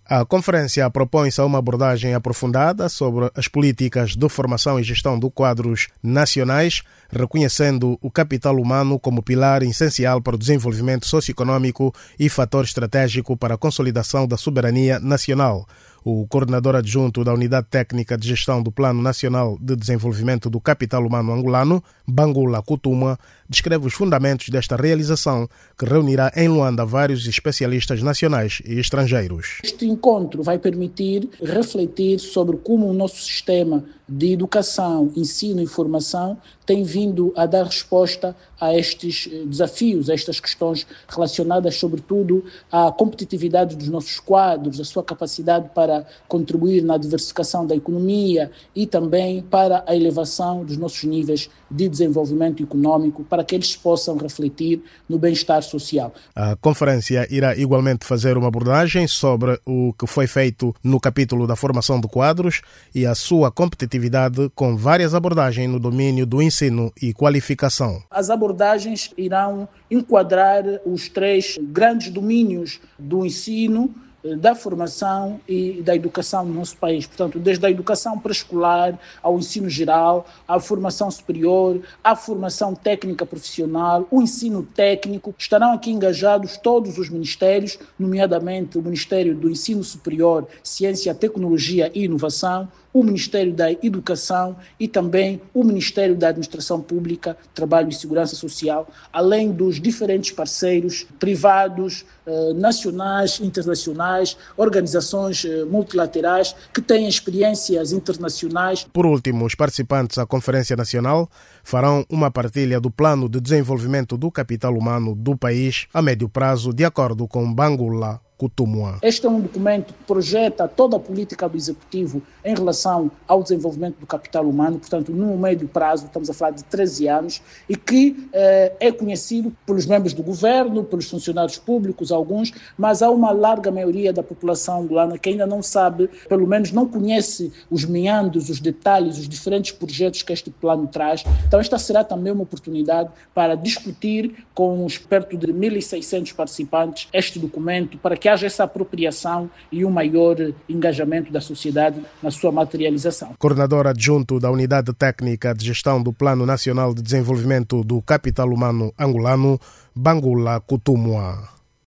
A conferência propõe-se a uma abordagem aprofundada sobre as políticas de formação e gestão de quadros nacionais, reconhecendo o capital humano como pilar essencial para o desenvolvimento socioeconômico e fator estratégico para a consolidação da soberania nacional. O coordenador adjunto da Unidade Técnica de Gestão do Plano Nacional de Desenvolvimento do Capital Humano Angolano, Bangula Kutumwa, descreve os fundamentos desta realização, que reunirá em Luanda vários especialistas nacionais e estrangeiros. Este encontro vai permitir refletir sobre como o nosso sistema de educação, ensino e formação tem vindo a dar resposta a estes desafios, a estas questões relacionadas, sobretudo, à competitividade dos nossos quadros, a sua capacidade para contribuir na diversificação da economia e também para a elevação dos nossos níveis de desenvolvimento econômico, para que eles possam refletir no bem-estar social. A conferência irá igualmente fazer uma abordagem sobre o que foi feito no capítulo da formação de quadros e a sua competitividade, com várias abordagens no domínio do ensino e qualificação. As abordagens irão enquadrar os 3 grandes domínios do ensino, da formação e da educação no nosso país. Portanto, desde a educação pré-escolar ao ensino geral, à formação superior, à formação técnica profissional, o ensino técnico, estarão aqui engajados todos os ministérios, nomeadamente o Ministério do Ensino Superior, Ciência, Tecnologia e Inovação, o Ministério da Educação e também o Ministério da Administração Pública, Trabalho e Segurança Social, além dos diferentes parceiros privados, nacionais, internacionais, organizações multilaterais que têm experiências internacionais. Por último, os participantes à Conferência Nacional farão uma partilha do Plano de Desenvolvimento do Capital Humano do país a médio prazo, de acordo com Bangula Kutumwa. Este é um documento que projeta toda a política do Executivo em relação ao desenvolvimento do capital humano, portanto, no médio prazo, estamos a falar de 13 anos, e que é conhecido pelos membros do governo, pelos funcionários públicos, alguns, mas há uma larga maioria da população angolana que ainda não sabe, pelo menos não conhece os meandros, os detalhes, os diferentes projetos que este plano traz. Então, esta será também uma oportunidade para discutir com os perto de 1.600 participantes este documento, para que haja essa apropriação e um maior engajamento da sociedade na sua materialização. Coordenador adjunto da Unidade Técnica de Gestão do Plano Nacional de Desenvolvimento do Capital Humano Angolano, Bangula Kutumwa.